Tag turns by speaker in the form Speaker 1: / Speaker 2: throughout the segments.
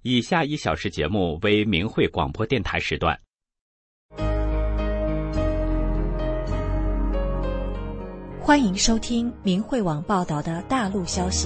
Speaker 1: 以下1小时节目为明慧广播电台时段。
Speaker 2: 欢迎收听明慧网报道的大陆消息。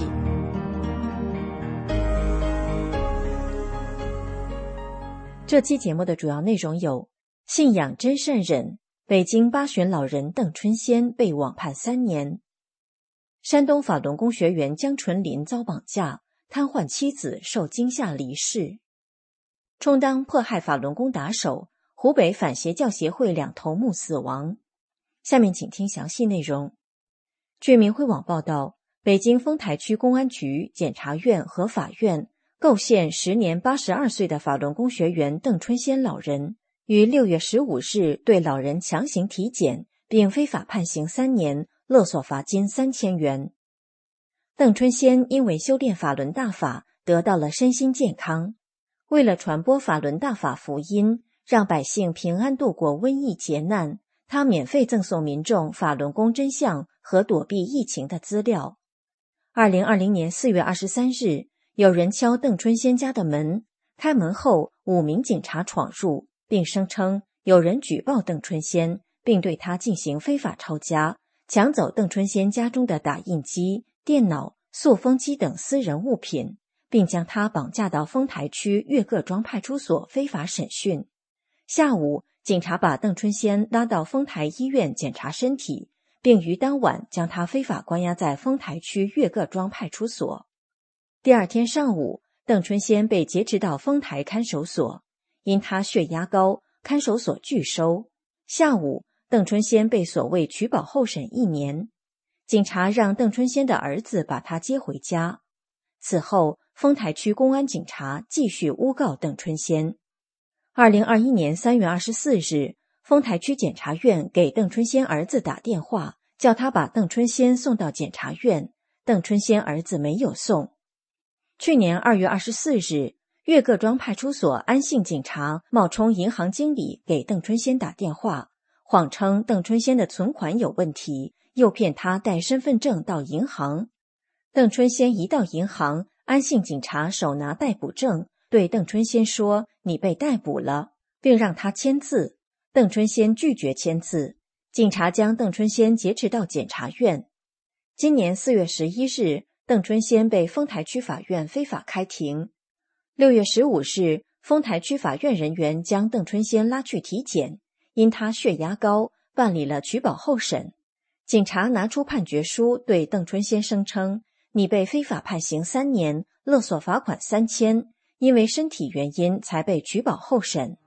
Speaker 2: 这期节目的主要内容有：信仰真善忍，北京八旬老人邓春仙被网判3年；山东法轮功学员江纯林遭绑架，瘫痪妻子受惊吓离世；充当迫害法轮功打手，湖北反邪教协会2头目死亡。下面请听详细内容。据明慧网报道，北京丰台区公安局、检察院和法院构陷时年82岁的法轮功学员邓春仙老人，于6月15日对老人强行体检，并非法判刑3年，勒索罚金3000元。邓春仙因为修炼法轮大法，得到了身心健康。为了传播法轮大法福音，让百姓平安度过瘟疫劫难，他免费赠送民众法轮功真相和躲避疫情的资料。2020年4月23日，有人敲邓春仙家的门，开门后5名警察闯入，并声称有人举报邓春仙，并对他进行非法抄家，抢走邓春仙家中的打印机、电脑、塑封机等私人物品，并将他绑架到丰台区岳各庄派出所非法审讯。下午，警察把邓春仙拉到丰台医院检查身体，并于当晚将他非法关押在丰台区岳各庄派出所。第二天上午，邓春仙被劫持到丰台看守所，因他血压高，看守所拒收。下午，邓春仙被所谓取保候审1年。警察让邓春仙的儿子把他接回家。此后，丰台区公安警察继续诬告邓春仙。2021年3月24日，丰台区检察院给邓春仙儿子打电话，叫他把邓春仙送到检察院，邓春仙儿子没有送。去年2月24日，岳各庄派出所安姓警察冒充银行经理给邓春仙打电话，谎称邓春仙的存款有问题，诱骗他带身份证到银行。邓春仙一到银行，安姓警察手拿逮捕证，对邓春仙说：“你被逮捕了”，并让他签字。邓春仙拒绝签字，警察将邓春仙劫持到检察院。今年4月11日，邓春仙被丰台区法院非法开庭。6月15日，丰台区法院人员将邓春仙拉去体检，因他血压高，办理了取保候审。警察拿出判决书对邓春仙声称：“你被非法判刑3年，勒索罚款3000，因为身体原因才被取保候审。”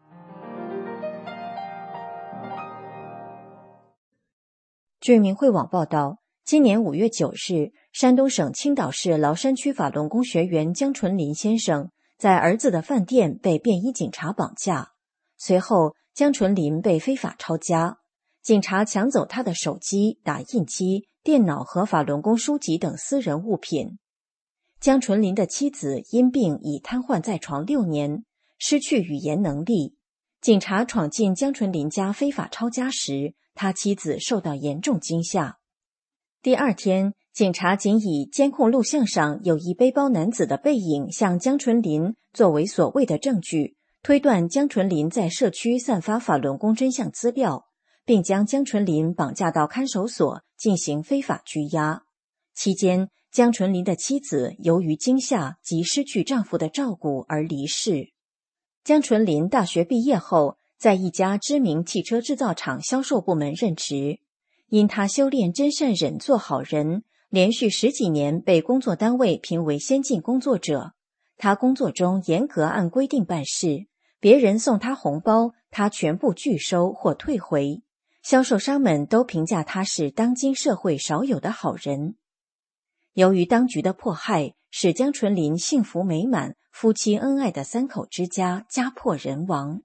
Speaker 2: 据明慧网报道，今年5月9日，山东省青岛市崂山区法轮功学员江纯林先生在儿子的饭店被便衣警察绑架，随后江纯林被非法抄家，警察抢走他的手机、打印机、电脑和法轮功书籍等私人物品。江纯林的妻子因病已瘫痪在床6年，失去语言能力。警察闯进江纯林家非法抄家时，他妻子受到严重惊吓。第二天，警察仅以监控录像上有一背包男子的背影向江纯林作为所谓的证据，推断江纯林在社区散发法轮功真相资料，并将江纯林绑架到看守所进行非法拘押。期间，江纯林的妻子由于惊吓及失去丈夫的照顾而离世。江纯林大学毕业后，在一家知名汽车制造厂销售部门任职。因他修炼真善忍做好人，连续10几年被工作单位评为先进工作者。他工作中严格按规定办事，别人送他红包，他全部拒收或退回。销售商们都评价他是当今社会少有的好人。由于当局的迫害，使江纯林幸福美满、夫妻恩爱的3口之家家破人亡。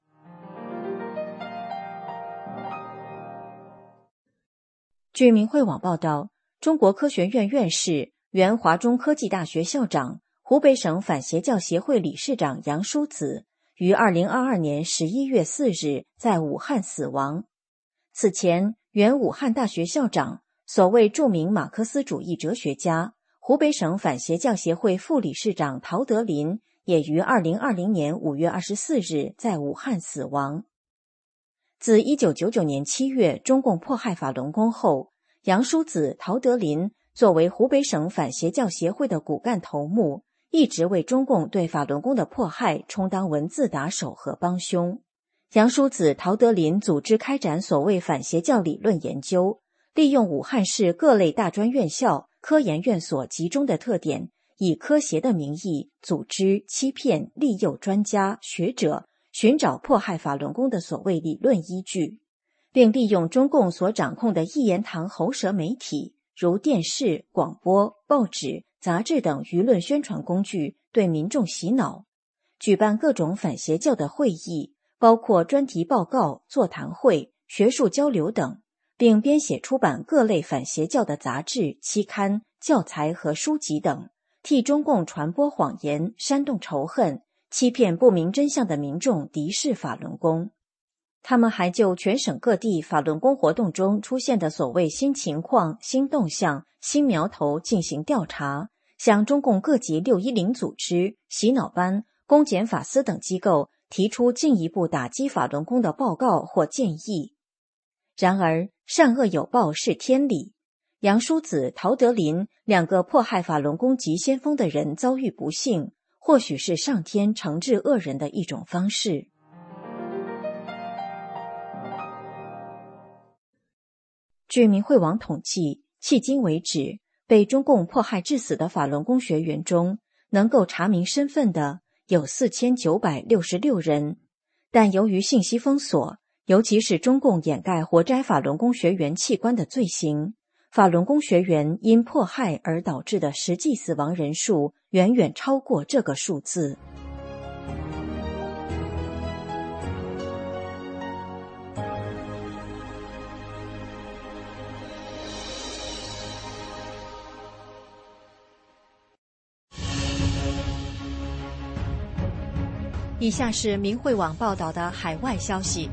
Speaker 2: 据明慧网报道，中国科学院院士、原华中科技大学校长、湖北省反邪教协会理事长杨叔子于2022年11月4日在武汉死亡。此前，原武汉大学校长、所谓著名马克思主义哲学家、湖北省反邪教协会副理事长陶德林也于2020年5月24日在武汉死亡。自1999年7月中共迫害法轮功后，杨叔子、陶德林作为湖北省反邪教协会的骨干头目，一直为中共对法轮功的迫害充当文字打手和帮凶。杨叔子、陶德林组织开展所谓反邪教理论研究，利用武汉市各类大专院校、科研院所集中的特点，以科协的名义组织、欺骗、利诱专家、学者，寻找迫害法轮功的所谓理论依据，并利用中共所掌控的一言堂喉舌媒体，如电视、广播、报纸、杂志等舆论宣传工具，对民众洗脑，举办各种反邪教的会议，包括专题报告、座谈会、学术交流等，并编写出版各类反邪教的杂志、期刊、教材和书籍等，替中共传播谎言、煽动仇恨，欺骗不明真相的民众敌视法轮功。他们还就全省各地法轮功活动中出现的所谓新情况、新动向、新苗头进行调查，向中共各级610组织、洗脑班、公检法司等机构提出进一步打击法轮功的报告或建议。然而，善恶有报是天理，杨叔子、陶德林两个迫害法轮功急先锋的人遭遇不幸，或许是上天惩治恶人的一种方式。据明慧网统计，迄今为止，被中共迫害致死的法轮功学员中，能够查明身份的有4966人，但由于信息封锁，尤其是中共掩盖活摘法轮功学员器官的罪行，法轮功学员因迫害而导致的实际死亡人数远远超过这个数字。以下是明慧网报道的海外消息，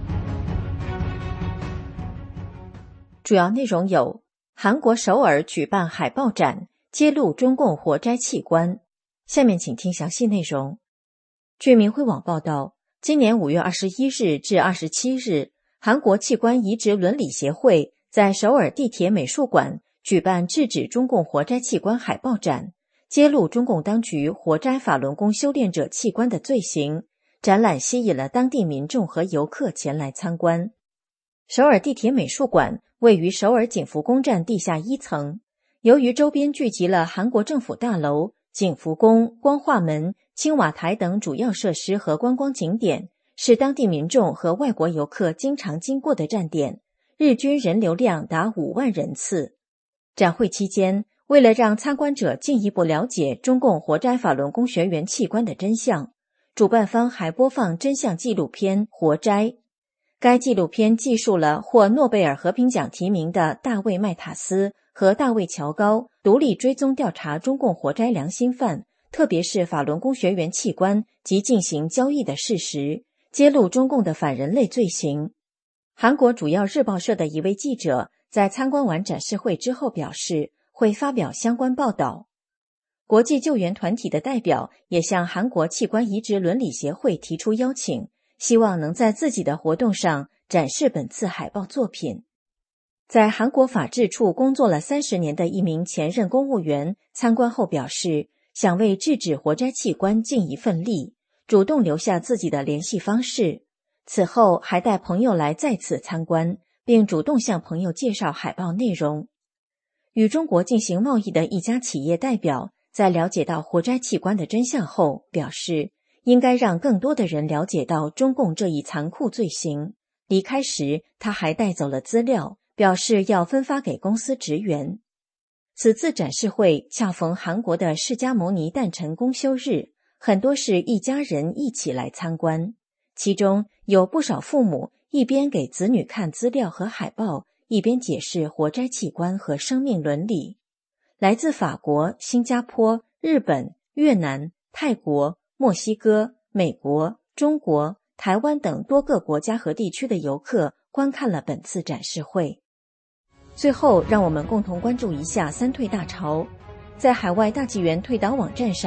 Speaker 2: 主要内容有：韩国首尔举办海报展，揭露中共活摘器官。下面请听详细内容。据明慧网报道，今年5月21日至27日，韩国器官移植伦理协会在首尔地铁美术馆举办制止中共活摘器官海报展，揭露中共当局活摘法轮功修炼者器官的罪行。展览吸引了当地民众和游客前来参观。首尔地铁美术馆位于首尔景福宫站地下1层，由于周边聚集了韩国政府大楼、景福宫、光化门、青瓦台等主要设施和观光景点，是当地民众和外国游客经常经过的站点，日均人流量达5万人次。展会期间，为了让参观者进一步了解中共活摘法轮功学员器官的真相，主办方还播放真相纪录片《活摘》。该纪录片记述了获诺贝尔和平奖提名的大卫·麦塔斯和大卫·乔高独立追踪调查中共活摘良心犯，特别是法轮功学员器官及进行交易的事实，揭露中共的反人类罪行。韩国主要日报社的一位记者在参观完展示会之后表示，会发表相关报道。国际救援团体的代表也向韩国器官移植伦理协会提出邀请，希望能在自己的活动上展示本次海报作品。在韩国法制处工作了30年的一名前任公务员参观后表示，想为制止活摘器官尽一份力，主动留下自己的联系方式。此后还带朋友来再次参观，并主动向朋友介绍海报内容。与中国进行贸易的一家企业代表在了解到活摘器官的真相后表示，应该让更多的人了解到中共这一残酷罪行。离开时，他还带走了资料，表示要分发给公司职员。此次展示会恰逢韩国的释迦牟尼诞辰公休日，很多是一家人一起来参观，其中有不少父母一边给子女看资料和海报，一边解释活摘器官和生命伦理。来自法国、新加坡、日本、越南、泰国、墨西哥、美国、中国、台湾等多个国家和地区的游客观看了本次展示会。最后，让我们共同关注一下三退大潮。在海外大纪元退党网站上，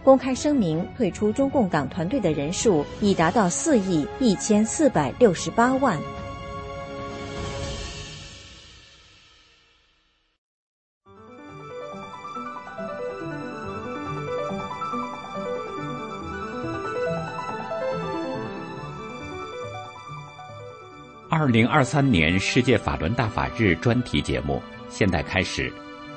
Speaker 2: 公开声明退出中共党团队的人数已达到4亿1468万。
Speaker 1: 2023年世界法轮大法日专题节目现在开始。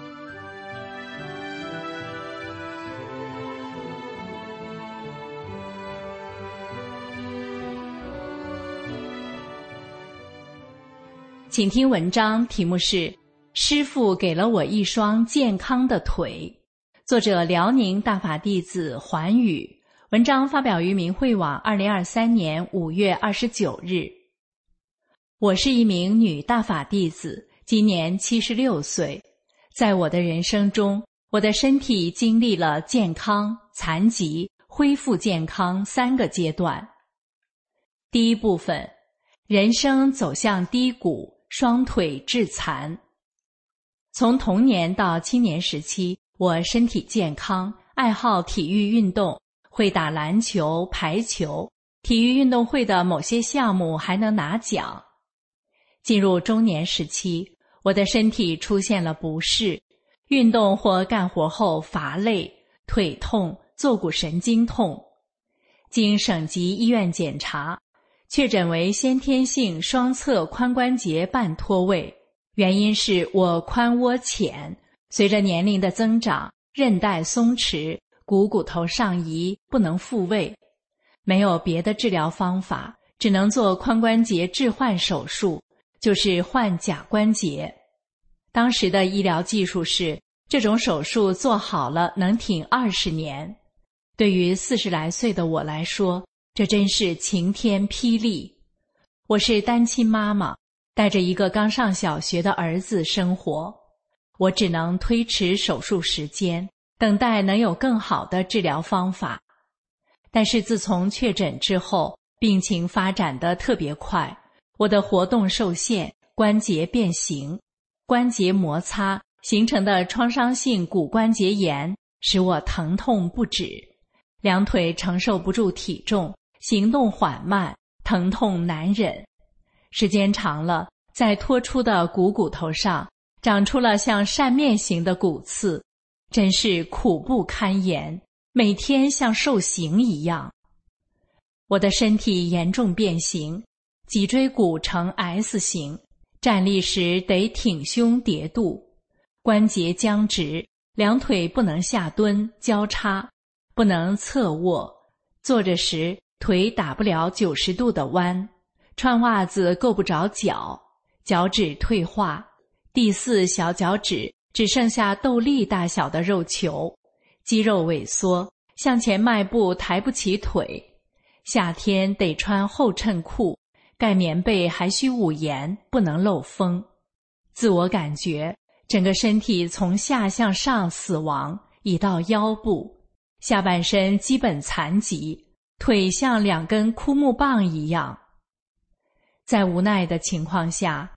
Speaker 3: 请听文章，题目是《师父给了我一双健康的腿》，作者辽宁大法弟子环宇。文章发表于明慧网2023年5月29日。我是一名女大法弟子，今年76岁。在我的人生中，我的身体经历了健康、残疾、恢复健康3个阶段。第一部分，人生走向低谷，双腿致残。从童年到青年时期，我身体健康，爱好体育运动，会打篮球、排球，体育运动会的某些项目还能拿奖。进入中年时期，我的身体出现了不适，运动或干活后乏累、腿痛、坐骨神经痛。经省级医院检查，确诊为先天性双侧髋关节半脱位，原因是我髋窝浅，随着年龄的增长，韧带松弛，骨头上移，不能复位。没有别的治疗方法，只能做髋关节置换手术，就是换假关节。当时的医疗技术是，这种手术做好了能挺20年。对于40来岁的我来说，这真是晴天霹雳。我是单亲妈妈，带着一个刚上小学的儿子生活，我只能推迟手术时间，等待能有更好的治疗方法。但是自从确诊之后，病情发展得特别快，我的活动受限，关节变形，关节摩擦形成的创伤性骨关节炎使我疼痛不止，两腿承受不住体重，行动缓慢，疼痛难忍。时间长了，在脱出的骨头上长出了像扇面形的骨刺，真是苦不堪言，每天像受刑一样。我的身体严重变形，脊椎骨呈 S 型，站立时得挺胸叠肚，关节僵直，两腿不能下蹲交叉，不能侧卧，坐着时腿打不了90度的弯，穿袜子够不着脚，脚趾退化，第4小脚趾只剩下豆粒大小的肉球，肌肉萎缩，向前迈步抬不起腿，夏天得穿厚衬裤，盖棉被还需捂严，不能漏风。自我感觉整个身体从下向上死亡，已到腰部，下半身基本残疾，腿像2根枯木棒一样。在无奈的情况下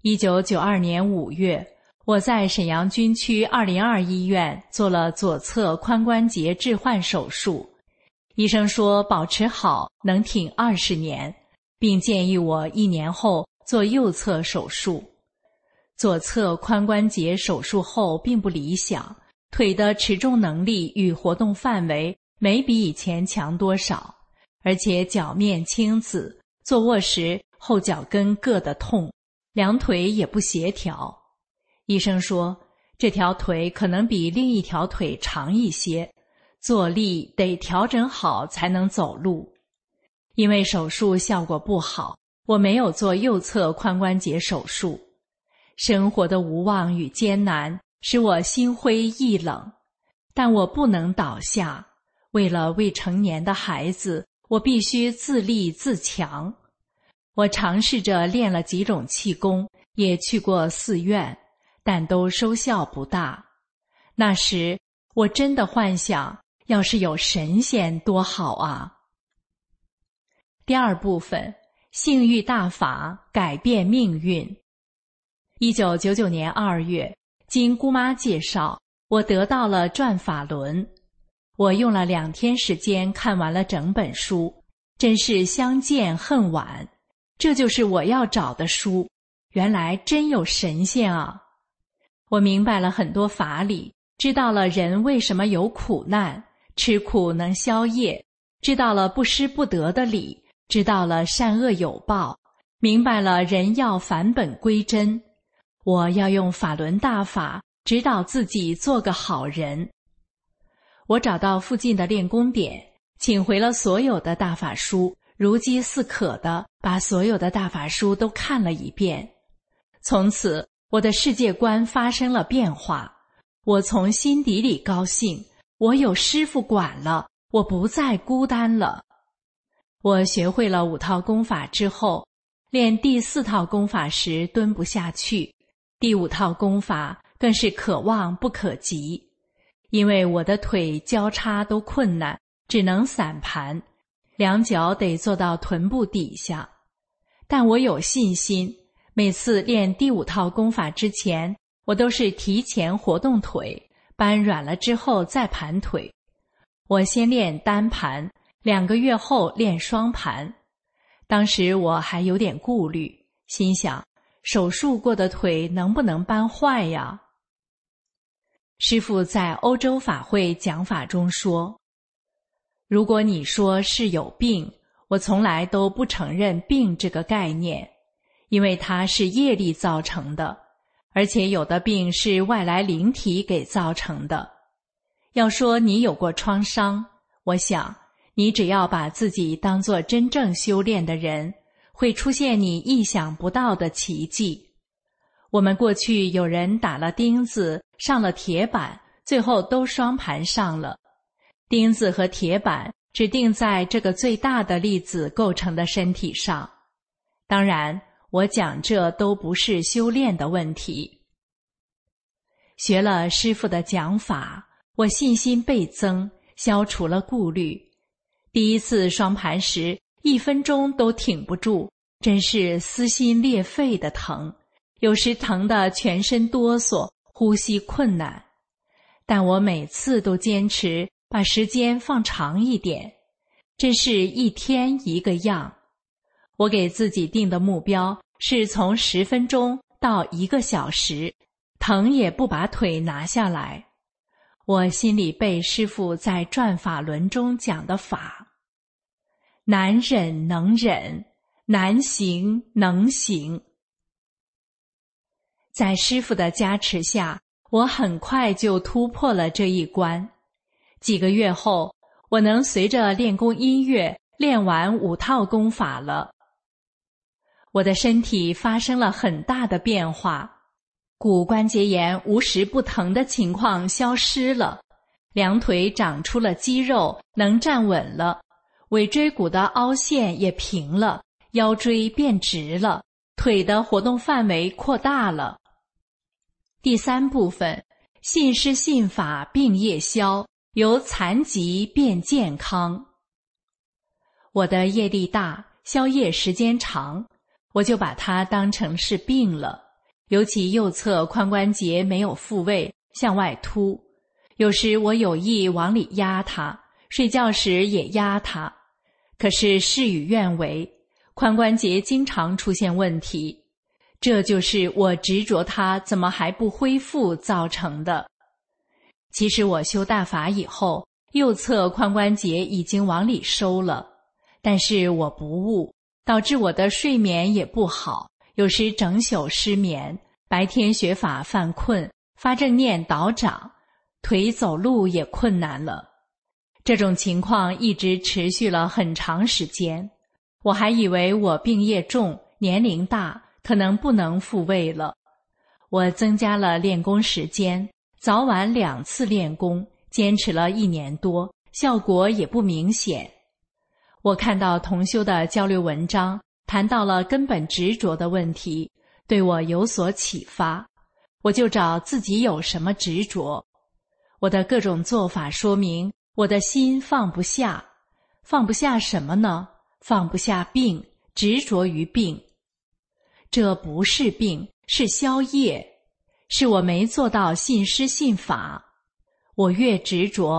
Speaker 3: ，1992年5月，我在沈阳军区202医院做了左侧髋关节置换手术，医生说保持好能挺20年，并建议我1年后做右侧手术。左侧髋关节手术后并不理想，腿的持重能力与活动范围没比以前强多少，而且脚面青紫，坐卧时后脚跟硌得痛，两腿也不协调。医生说，这条腿可能比另一条腿长一些，坐立得调整好才能走路。因为手术效果不好，我没有做右侧髋关节手术。生活的无望与艰难使我心灰意冷，但我不能倒下。为了未成年的孩子，我必须自立自强。我尝试着练了几种气功，也去过寺院，但都收效不大。那时我真的幻想，要是有神仙多好啊。第二部分，性欲大法改变命运。1999年2月，经姑妈介绍，我得到了转法轮。 我用了2天时间看完了整本书，真是相见恨晚。这就是我要找的书，原来真有神仙啊！我明白了很多法理，知道了人为什么有苦难，吃苦能消业，知道了不失不得的理，知道了善恶有报，明白了人要返本归真。我要用法轮大法指导自己做个好人。我找到附近的练功点，请回了所有的大法书，如饥似渴的把所有的大法书都看了一遍。从此我的世界观发生了变化，我从心底里高兴，我有师父管了，我不再孤单了。我学会了5套功法之后，练第4套功法时蹲不下去，第5套功法更是可望不可及。因为我的腿交叉都困难，只能散盘，2脚得坐到臀部底下。但我有信心，每次练第5套功法之前，我都是提前活动腿，搬软了之后再盘腿。我先练单盘，2个月后练双盘。当时我还有点顾虑，心想手术过的腿能不能搬坏呀？师父在欧洲法会讲法中说，如果你说是有病，我从来都不承认病这个概念，因为它是业力造成的，而且有的病是外来灵体给造成的。要说你有过创伤，我想你只要把自己当作真正修炼的人，会出现你意想不到的奇迹。我们过去有人打了钉子，上了铁板，最后都双盘上了。钉子和铁板只定在这个最大的粒子构成的身体上。当然，我讲这都不是修炼的问题。学了师父的讲法，我信心倍增，消除了顾虑。第一次双盘时，1分钟都挺不住，真是撕心裂肺的疼，有时疼得全身哆嗦，呼吸困难。但我每次都坚持把时间放长一点，真是1天1个样。我给自己定的目标是从10分钟到1个小时，疼也不把腿拿下来。我心里背师父在转法轮中讲的法，难忍能忍，难行能行。在师父的加持下，我很快就突破了这一关。几个月后，我能随着练功音乐练完5套功法了。我的身体发生了很大的变化，骨关节炎无时不疼的情况消失了，2腿长出了肌肉，能站稳了，尾椎骨的凹陷也平了，腰椎变直了，腿的活动范围扩大了。第3部分，信师信法病业消，由残疾变健康。我的业力大，消业时间长，我就把它当成是病了，尤其右侧髋关节没有复位，向外凸，有时我有意往里压它，睡觉时也压它，可是事与愿违，髋关节经常出现问题，这就是我执着它怎么还不恢复造成的。其实我修大法以后，右侧髋关节已经往里收了，但是我不悟，导致我的睡眠也不好，有时整宿失眠，白天学法犯困，发正念倒掌，腿走路也困难了。这种情况一直持续了很长时间，我还以为我病业重，年龄大，可能不能复位了。我增加了练功时间，早晚2次练功，坚持了1年多，效果也不明显。我看到同修的交流文章，谈到了根本执着的问题，对我有所启发，我就找自己有什么执着。我的各种做法说明我的心放不下。放不下什么呢？放不下病，执着于病。这不是病，是消业，是我没做到信师信法。我越执着，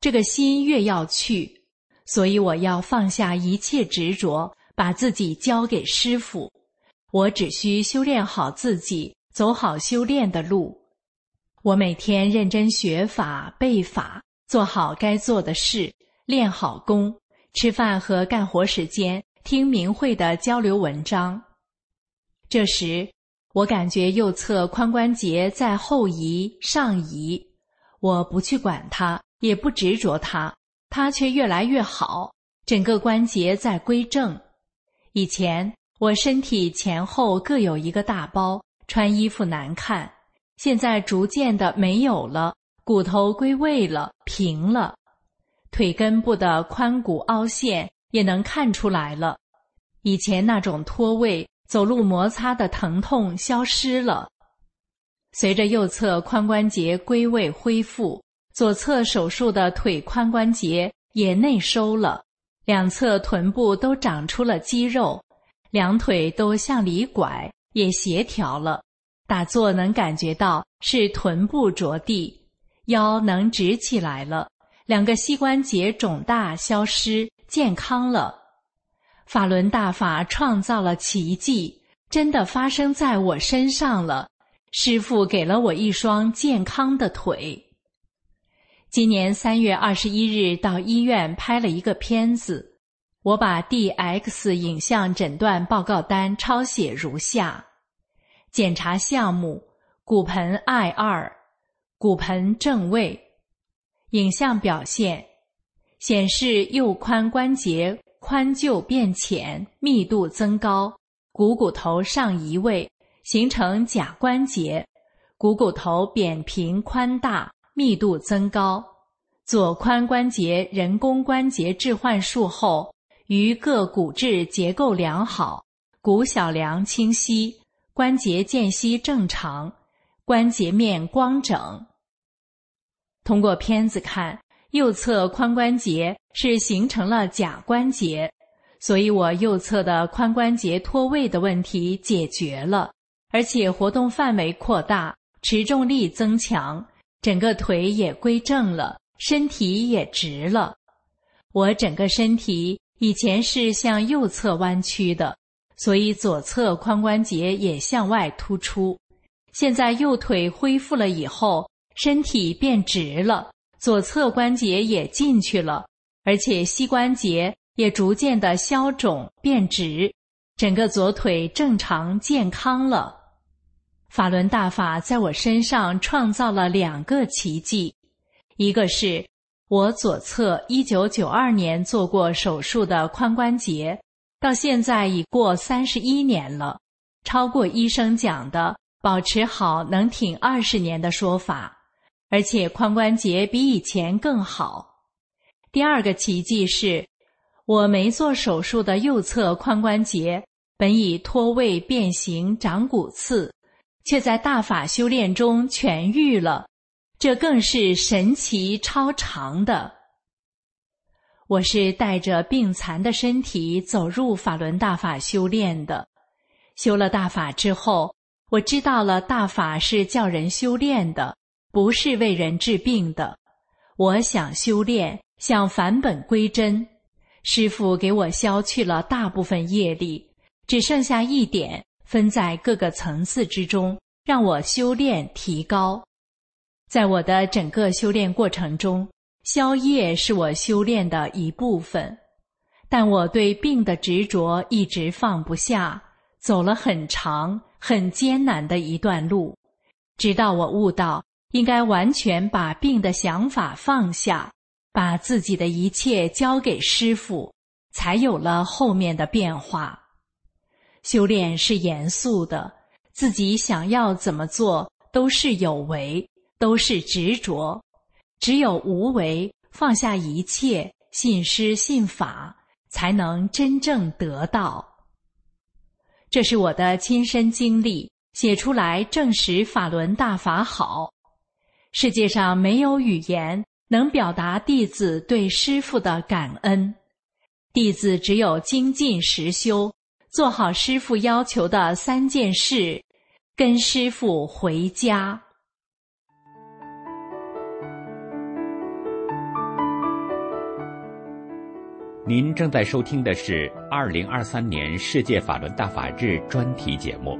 Speaker 3: 这个心越要去，所以我要放下一切执着，把自己交给师父。我只需修炼好自己，走好修炼的路。我每天认真学法、背法，做好该做的事，练好功，吃饭和干活时间听明慧的交流文章。这时，我感觉右侧髋关节在后移、上移，我不去管它，也不执着它，它却越来越好，整个关节在归正。以前我身体前后各有一个大包，穿衣服难看，现在逐渐的没有了，骨头归位了，平了。腿根部的髋骨凹陷也能看出来了，以前那种脱位、走路摩擦的疼痛消失了。随着右侧髋关节归位恢复，左侧手术的腿髋关节也内收了，两侧臀部都长出了肌肉，两腿都向里拐，也协调了。打坐能感觉到是臀部着地，腰能直起来了，两个膝关节肿大消失，健康了。法轮大法创造了奇迹，真的发生在我身上了。师父给了我一双健康的腿。今年3月21日到医院拍了一个片子，我把 DX 影像诊断报告单抄写如下：检查项目：骨盆 I2， 骨盆正位。影像表现显示右髋关节髋臼变浅，密度增高，股骨头上移位，形成假关节，股骨头扁平宽大，密度增高。左髋关节人工关节置换术后，于各骨质结构良好，骨小梁清晰，关节间隙正常，关节面光整。通过片子看，右侧髋关节是形成了假关节，所以我右侧的髋关节脱位的问题解决了，而且活动范围扩大，持重力增强，整个腿也归正了，身体也直了。我整个身体以前是向右侧弯曲的，所以左侧髋关节也向外突出。现在右腿恢复了以后，身体变直了，左侧关节也进去了，而且膝关节也逐渐的消肿变直，整个左腿正常健康了。法轮大法在我身上创造了2个奇迹，一个是我左侧1992年做过手术的髋关节，到现在已过31年了，超过医生讲的保持好能挺20年的说法，而且髋关节比以前更好。第2个奇迹是，我没做手术的右侧髋关节本已脱位变形长骨刺，却在大法修炼中痊愈了，这更是神奇超常的。我是带着病残的身体走入法轮大法修炼的，修了大法之后，我知道了大法是叫人修炼的，不是为人治病的。我想修炼，想返本归真，师父给我消去了大部分业力，只剩下一点，分在各个层次之中，让我修炼提高。在我的整个修炼过程中，消业是我修炼的一部分，但我对病的执着一直放不下，走了很长很艰难的一段路，直到我悟到应该完全把病的想法放下，把自己的一切交给师父，才有了后面的变化。修炼是严肃的，自己想要怎么做都是有为，都是执着，只有无为，放下一切，信师信法，才能真正得到。这是我的亲身经历，写出来证实法轮大法好。世界上没有语言能表达弟子对师父的感恩，弟子只有精进实修，做好师父要求的3件事，跟师父回家。
Speaker 1: 您正在收听的是2023年世界法轮大法日专题节目。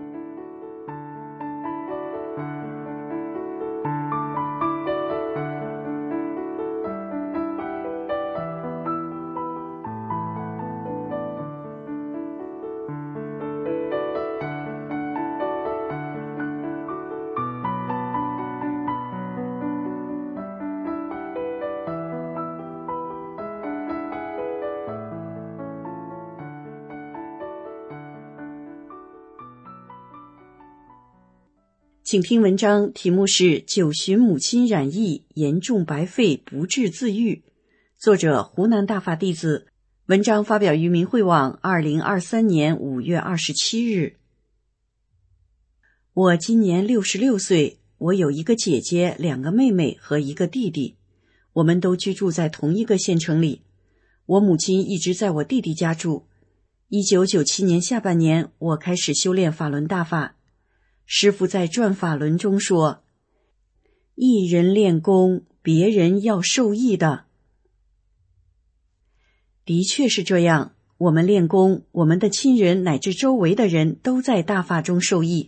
Speaker 4: 请听文章，题目是9旬母亲染疫严重白肺不治自愈，作者湖南大法弟子，文章发表于明慧网2023年5月27日。我今年66岁，我有一个姐姐、2个妹妹和一个弟弟，我们都居住在同一个县城里。我母亲一直在我弟弟家住。1997年下半年，我开始修炼法轮大法。师父在转法轮中说，一人练功，别人要受益的。的确是这样，我们练功，我们的亲人乃至周围的人都在大法中受益。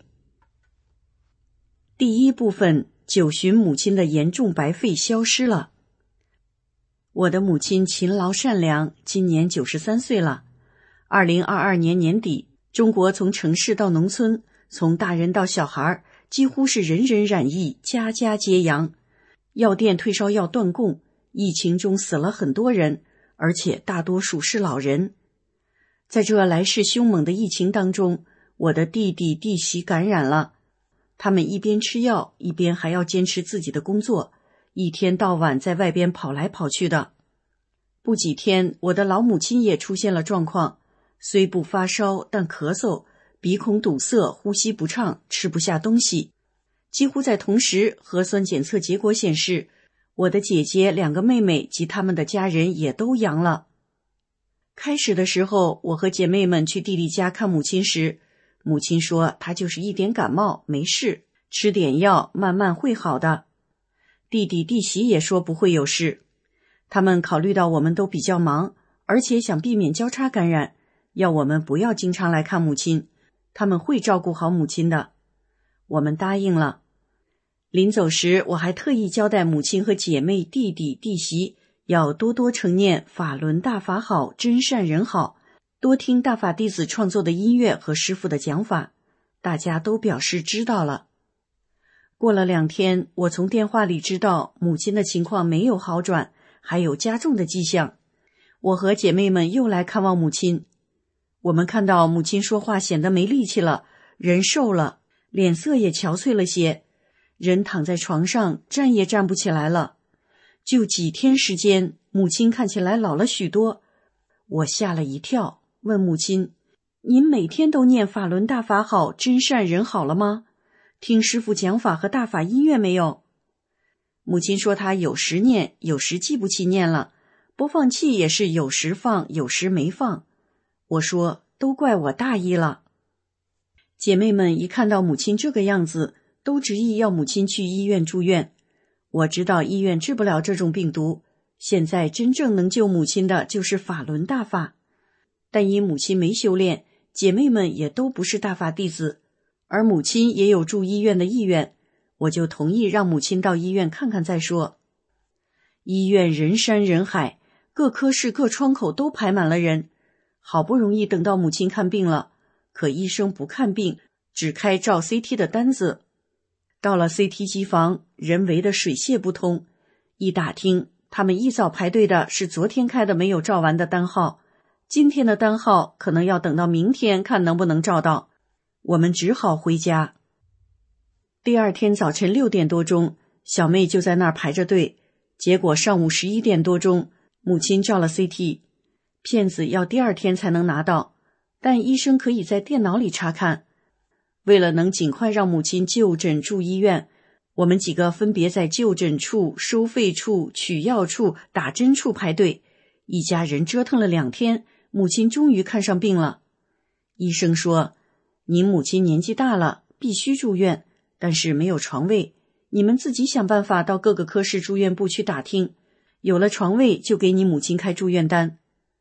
Speaker 4: 第一部分，9旬母亲的严重白肺消失了。我的母亲勤劳善良，今年93岁了。2022年年底，中国从城市到农村，从大人到小孩，几乎是人人染疫，家家皆阳。药店退烧药断供，疫情中死了很多人，而且大多数是老人。在这来势凶猛的疫情当中，我的弟弟弟媳感染了，他们一边吃药，一边还要坚持自己的工作，一天到晚在外边跑来跑去的。不几天，我的老母亲也出现了状况，虽不发烧，但咳嗽，鼻孔堵塞，呼吸不畅，吃不下东西。几乎在同时，核酸检测结果显示，我的姐姐、2个妹妹及他们的家人也都阳了。开始的时候，我和姐妹们去弟弟家看母亲时，母亲说她就是一点感冒，没事，吃点药，慢慢会好的。弟弟弟媳也说不会有事。他们考虑到我们都比较忙，而且想避免交叉感染，要我们不要经常来看母亲，他们会照顾好母亲的。我们答应了。临走时，我还特意交代母亲和姐妹、弟弟、弟媳要多多承念法轮大法好，真善人好，多听大法弟子创作的音乐和师父的讲法。大家都表示知道了。过了2天，我从电话里知道母亲的情况没有好转，还有加重的迹象。我和姐妹们又来看望母亲。我们看到母亲说话显得没力气了，人瘦了，脸色也憔悴了些，人躺在床上站也站不起来了。就几天时间，母亲看起来老了许多。我吓了一跳，问母亲，您每天都念法轮大法好，真善人好了吗？听师父讲法和大法音乐没有？母亲说她有时念，有时记不起念了，播放器也是有时放，有时没放。我说都怪我大意了。姐妹们一看到母亲这个样子，都执意要母亲去医院住院。我知道医院治不了这种病毒，现在真正能救母亲的就是法轮大法。但因母亲没修炼，姐妹们也都不是大法弟子，而母亲也有住医院的意愿，我就同意让母亲到医院看看再说。医院人山人海，各科室各窗口都排满了人，好不容易等到母亲看病了，可医生不看病，只开照 CT 的单子。到了 CT 机房，人围得水泄不通，一打听，他们一早排队的是昨天开的没有照完的单号，今天的单号可能要等到明天看能不能照到，我们只好回家。第二天早晨6点多钟，小妹就在那儿排着队，结果上午11点多钟，母亲照了 CT， 片子要第2天才能拿到，但医生可以在电脑里查看。为了能尽快让母亲就诊住医院，我们几个分别在就诊处、收费处、取药处、打针处排队，一家人折腾了2天，母亲终于看上病了。医生说，您母亲年纪大了，必须住院，但是没有床位，你们自己想办法到各个科室住院部去打听，有了床位就给你母亲开住院单。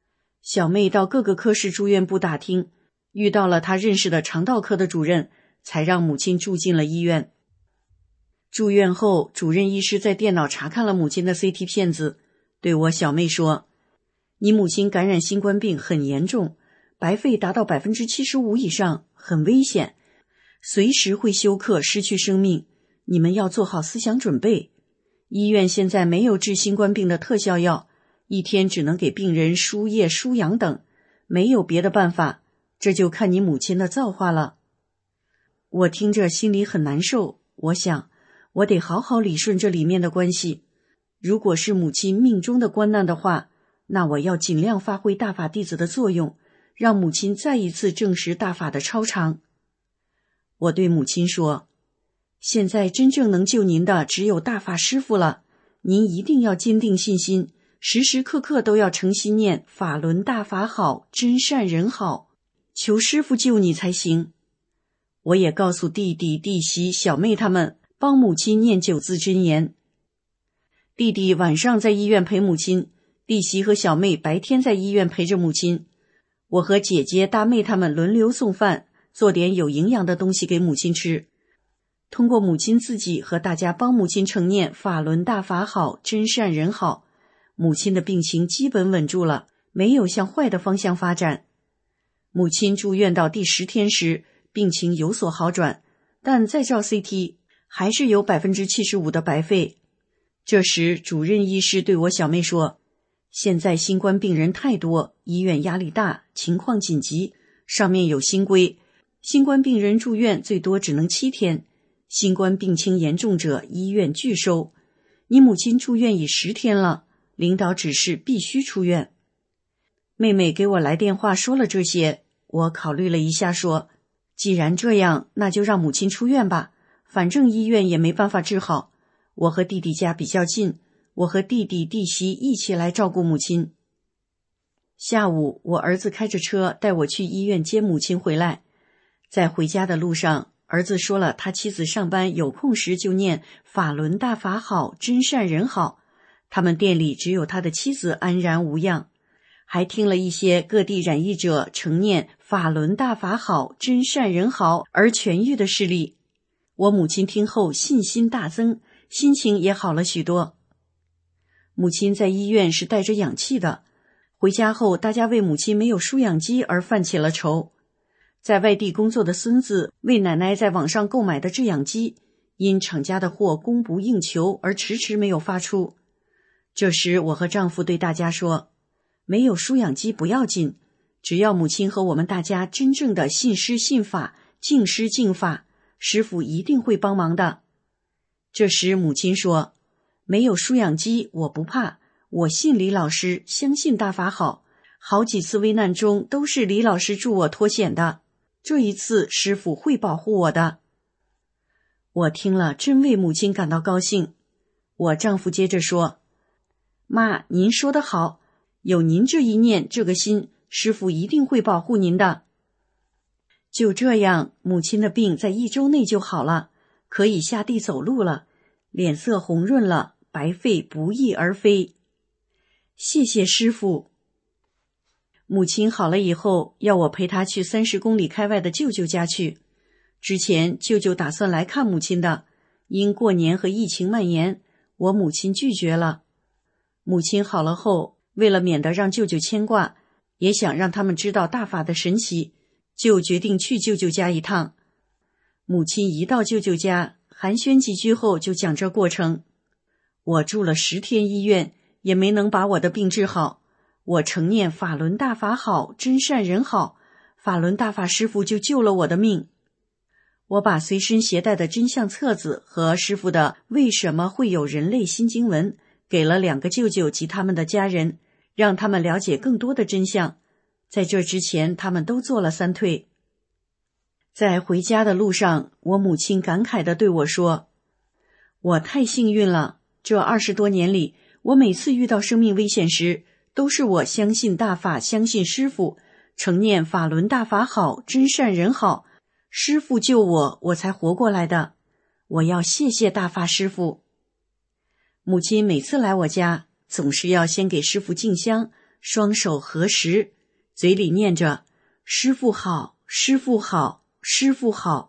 Speaker 4: 小妹到各个科室住院部打听，遇到了她认识的肠道科的主任，才让母亲住进了医院。住院后，主任医师在电脑查看了母亲的 CT 片子，对我小妹说，你母亲感染新冠病很严重，白肺达到 75% 以上，很危险，随时会休克失去生命，你们要做好思想准备。医院现在没有治新冠病的特效药，一天只能给病人输液输氧等，没有别的办法，这就看你母亲的造化了。我听着心里很难受，我想我得好好理顺这里面的关系，如果是母亲命中的关难的话，那我要尽量发挥大法弟子的作用，让母亲再一次证实大法的超常。我对母亲说，现在真正能救您的只有大法师父了，您一定要坚定信心，时时刻刻都要诚心念法轮大法好，真善人好，求师父救你才行。我也告诉弟弟、弟媳、小妹他们帮母亲念9字真言。弟弟晚上在医院陪母亲，弟媳和小妹白天在医院陪着母亲。我和姐姐、大妹他们轮流送饭，做点有营养的东西给母亲吃。通过母亲自己和大家帮母亲承念法轮大法好，真善人好，母亲的病情基本稳住了，没有向坏的方向发展。母亲住院到第10天时，病情有所好转，但再照 CT 还是有 75% 的白肺。这时主任医师对我小妹说，现在新冠病人太多，医院压力大，情况紧急，上面有新规，新冠病人住院最多只能7天，新冠病情严重者医院拒收，你母亲住院已10天了，领导指示必须出院。妹妹给我来电话说了这些，我考虑了一下说，既然这样，那就让母亲出院吧，反正医院也没办法治好，我和弟弟家比较近，我和弟弟、弟媳一起来照顾母亲。下午，我儿子开着车带我去医院接母亲回来，在回家的路上，儿子说了他妻子上班有空时就念法轮大法好，真善人好，他们店里只有他的妻子安然无恙，还听了一些各地染疫者承念法轮大法好，真善人好而痊愈的事例。我母亲听后信心大增，心情也好了许多。母亲在医院是带着氧气的，回家后大家为母亲没有输氧机而犯起了愁。在外地工作的孙子为奶奶在网上购买的制氧机，因厂家的货供不应求而迟迟没有发出。这时我和丈夫对大家说，没有输氧机不要紧，只要母亲和我们大家真正的信师信法，敬师敬法，师父一定会帮忙的。这时母亲说，没有输氧机我不怕，我信李老师，相信大法好，好几次危难中都是李老师助我脱险的，这一次师父会保护我的。我听了真为母亲感到高兴。我丈夫接着说，妈，您说得好，有您这一念这个心，师父一定会保护您的。就这样，母亲的病在1周内就好了，可以下地走路了，脸色红润了，白肺不翼而飞。谢谢师父。母亲好了以后，要我陪她去30公里开外的舅舅家去。之前舅舅打算来看母亲的，因过年和疫情蔓延，我母亲拒绝了。母亲好了后，为了免得让舅舅牵挂，也想让他们知道大法的神奇，就决定去舅舅家一趟。母亲一到舅舅家，寒暄几句后就讲这过程。我住了10天医院，也没能把我的病治好。我承念法轮大法好，真善人好，法轮大法师父就救了我的命。我把随身携带的真相册子和师父的为什么会有人类新经文给了2个舅舅及他们的家人，让他们了解更多的真相。在这之前，他们都做了3退。在回家的路上，我母亲感慨地对我说，我太幸运了，这20多年里，我每次遇到生命危险时，都是我相信大法，相信师父，承念法轮大法好，真善人好，师父救我，我才活过来的。我要谢谢大法师父。母亲每次来我家，总是要先给师父敬香，双手合十， 嘴里念着师父好，师父好，师父好。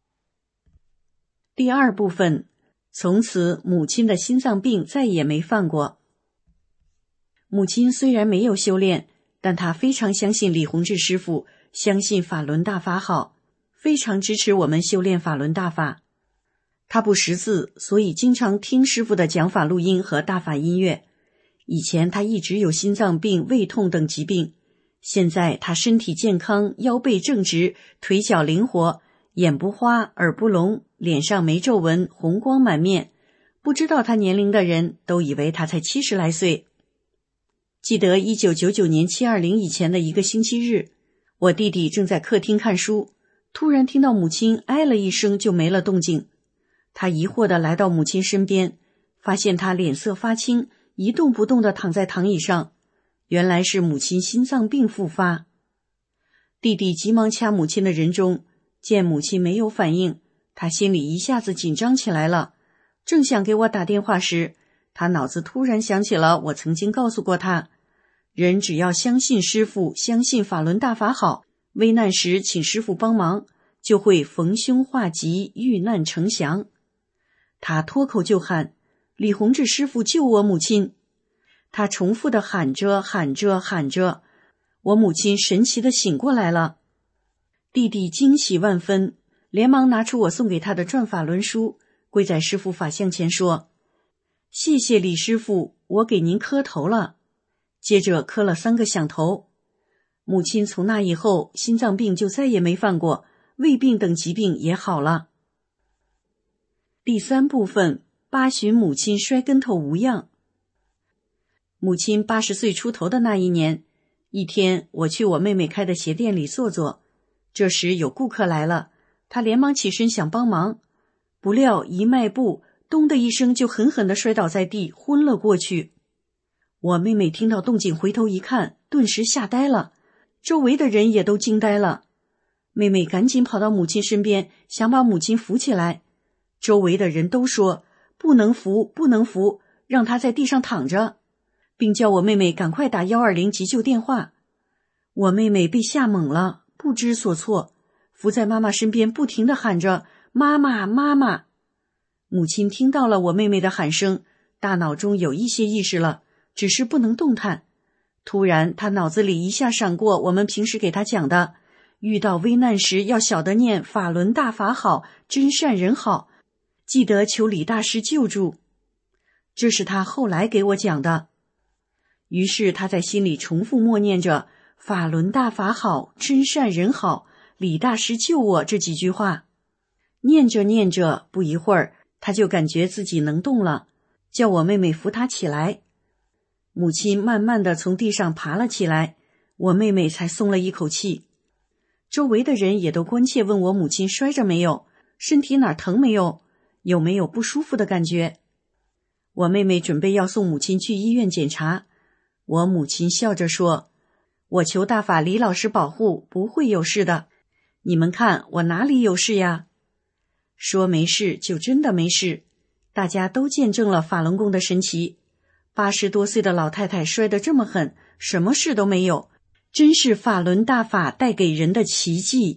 Speaker 4: 第二部分，从此母亲的心脏病再也没犯过。母亲虽然没有修炼，但她非常相信李洪志师父，相信法轮大法好，非常支持我们修炼法轮大法。她不识字，所以经常听师父的讲法录音和大法音乐。以前她一直有心脏病、胃痛等疾病，现在她身体健康，腰背正直，腿脚灵活，眼不花，耳不聋，脸上没皱纹，红光满面。不知道她年龄的人都以为她才70来岁。记得1999年720以前的一个星期日，我弟弟正在客厅看书，突然听到母亲哎了一声就没了动静。他疑惑地来到母亲身边，发现她脸色发青，一动不动地躺在躺椅上，原来是母亲心脏病复发。弟弟急忙掐母亲的人中，见母亲没有反应，他心里一下子紧张起来了。正想给我打电话时，他脑子突然想起了我曾经告诉过他，人只要相信师父，相信法轮大法好，危难时请师父帮忙，就会逢凶化吉，遇难成祥。他脱口就喊，李洪志师父救我母亲。他重复地喊着喊着喊着，我母亲神奇地醒过来了。弟弟惊喜万分，连忙拿出我送给他的转法轮书，跪在师父法像前说，谢谢李师父，我给您磕头了。接着磕了3个响头。母亲从那以后心脏病就再也没犯过，胃病等疾病也好了。第3部分，八旬母亲摔跟头无恙。母亲80岁出头的那一年，一天我去我妹妹开的鞋店里坐坐，这时有顾客来了，她连忙起身想帮忙，不料一迈步，咚的一声就狠狠地摔倒在地，昏了过去。我妹妹听到动静回头一看，顿时吓呆了，周围的人也都惊呆了。妹妹赶紧跑到母亲身边，想把母亲扶起来。周围的人都说不能扶，不能扶，让她在地上躺着，并叫我妹妹赶快打120急救电话。我妹妹被吓懵了，不知所措，伏在妈妈身边不停地喊着妈妈妈妈。母亲听到了我妹妹的喊声，大脑中有一些意识了，只是不能动弹。突然她脑子里一下闪过我们平时给她讲的，遇到危难时要晓得念法轮大法好，真善人好，记得求李大师救助。这是她后来给我讲的。于是她在心里重复默念着法轮大法好，真善人好，李大师救我这几句话。念着念着，不一会儿她就感觉自己能动了，叫我妹妹扶她起来。母亲慢慢地从地上爬了起来，我妹妹才松了一口气。周围的人也都关切问我母亲摔着没有，身体哪疼没有，有没有不舒服的感觉。我妹妹准备要送母亲去医院检查，我母亲笑着说，我求大法李老师保护，不会有事的，你们看我哪里有事呀？说没事就真的没事，大家都见证了法轮功的神奇。80多岁的老太太摔得这么狠，什么事都没有，真是法轮大法带给人的奇迹。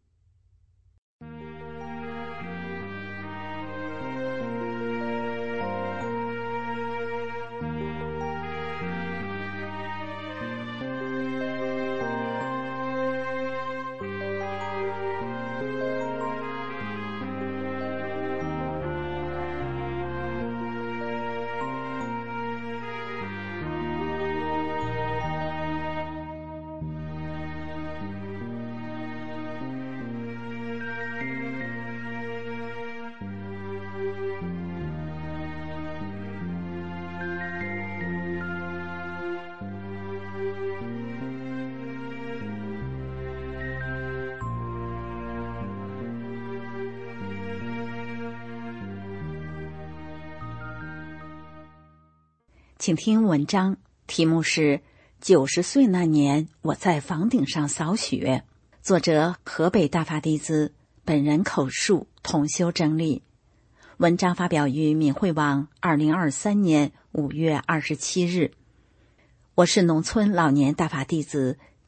Speaker 5: 请听文章，题目是90岁那年我在房顶上扫雪，作者河北大法弟子，本人口述，同修整理。文章发表于闽汇网2023年5月27日。我是农村老年大法弟子，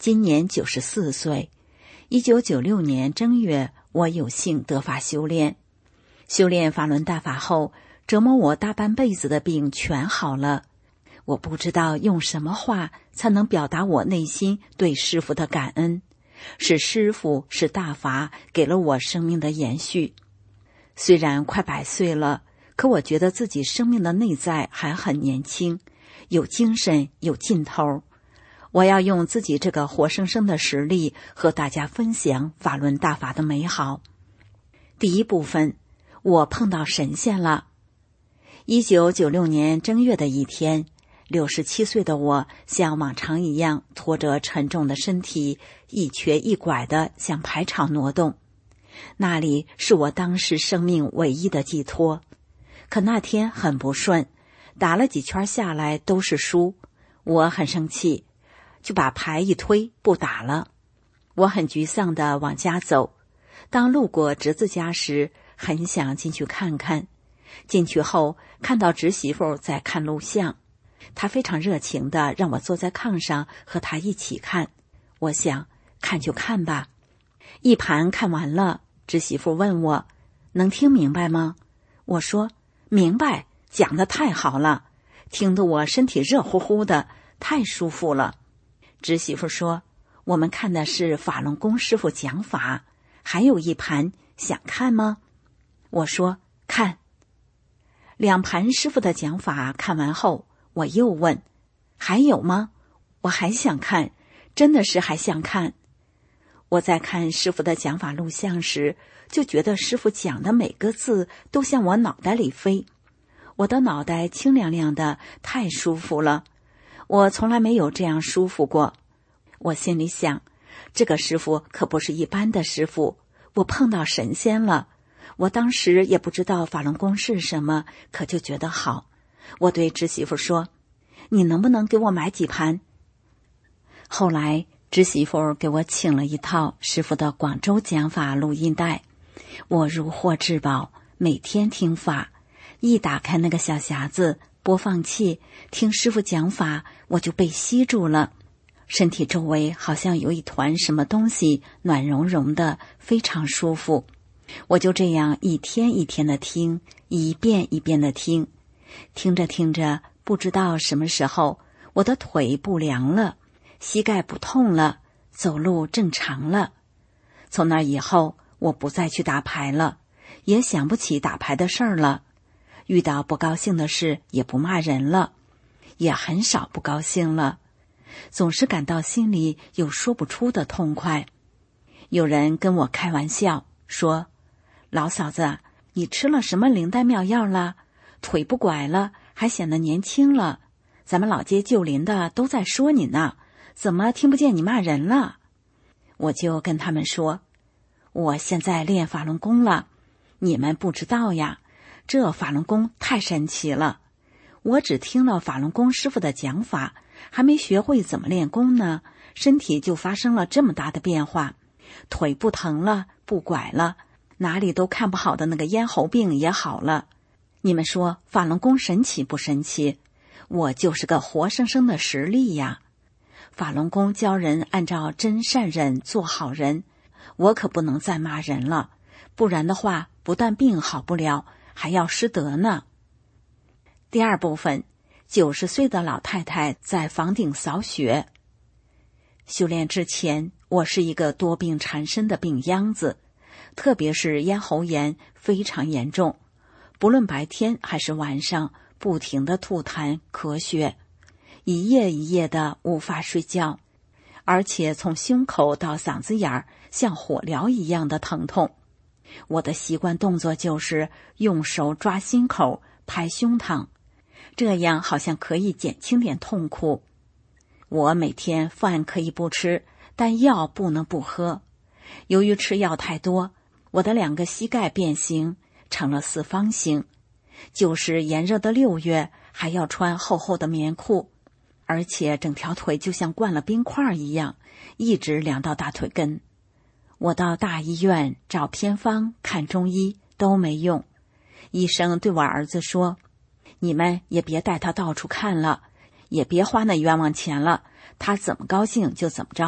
Speaker 5: 今年94岁。1996年正月，我有幸得法修炼。修炼法轮大法后，折磨我大半辈子的病全好了。我不知道用什么话才能表达我内心对师父的感恩，是师父，是大法给了我生命的延续。虽然快100岁了，可我觉得自己生命的内在还很年轻，有精神，有劲头。我要用自己这个活生生的实力和大家分享法轮大法的美好。第一部分，我碰到神仙了。1996年正月的一天，67岁的我像往常一样拖着沉重的身体，一瘸一拐地向排场挪动。那里是我当时生命唯一的寄托。可那天很不顺，打了几圈下来都是输，我很生气，就把牌一推，不打了。我很沮丧地往家走，当路过侄子家时，很想进去看看。进去后看到侄媳妇在看录像，她非常热情地让我坐在炕上和她一起看。我想看就看吧。一盘看完了，侄媳妇问我能听明白吗？我说明白，讲得太好了，听得我身体热乎乎的，太舒服了。侄媳妇说我们看的是法轮功师傅讲法，还有一盘，想看吗？我说看。2盘师傅的讲法看完后，我又问还有吗？我还想看，真的是还想看。我在看师傅的讲法录像时，就觉得师傅讲的每个字都向我脑袋里飞，我的脑袋清凉凉的，太舒服了。我从来没有这样舒服过。我心里想，这个师傅可不是一般的师傅，我碰到神仙了。我当时也不知道法轮功是什么，可就觉得好。我对侄媳妇说，你能不能给我买几盘？后来侄媳妇给我请了一套师傅的广州讲法录音带，我如获至宝，每天听法。一打开那个小匣子播放器，听师傅讲法，我就被吸住了。身体周围好像有一团什么东西暖融融的，非常舒服。我就这样一天一天的听，一遍一遍的听。听着听着，不知道什么时候，我的腿不凉了，膝盖不痛了，走路正常了。从那以后，我不再去打牌了，也想不起打牌的事儿了。遇到不高兴的事也不骂人了，也很少不高兴了，总是感到心里有说不出的痛快。有人跟我开玩笑说，老嫂子，你吃了什么灵丹妙药了？腿不拐了，还显得年轻了。咱们老街旧邻的都在说你呢，怎么听不见你骂人了？我就跟他们说，我现在练法轮功了，你们不知道呀，这法轮功太神奇了。我只听了法轮功师傅的讲法，还没学会怎么练功呢，身体就发生了这么大的变化，腿不疼了，不拐了，哪里都看不好的那个咽喉病也好了。你们说法轮功神奇不神奇？我就是个活生生的实例呀。法轮功教人按照真善忍做好人，我可不能再骂人了，不然的话不但病好不了，还要失德呢。第二部分，90岁的老太太在房顶扫雪。修炼之前，我是一个多病缠身的病秧子，特别是咽喉炎非常严重，不论白天还是晚上，不停地吐痰咳血，一夜一夜的无法睡觉，而且从胸口到嗓子眼儿像火燎一样的疼痛。我的习惯动作就是用手抓心口拍胸膛，这样好像可以减轻点痛苦。我每天饭可以不吃，但药不能不喝。由于吃药太多，我的2个膝盖变形，成了4方形。就是炎热的6月，还要穿厚厚的棉裤，而且整条腿就像灌了冰块一样，一直凉到大腿根。我到大医院找偏方看中医都没用，医生对我儿子说，你们也别带他到处看了，也别花那冤枉钱了，他怎么高兴就怎么着，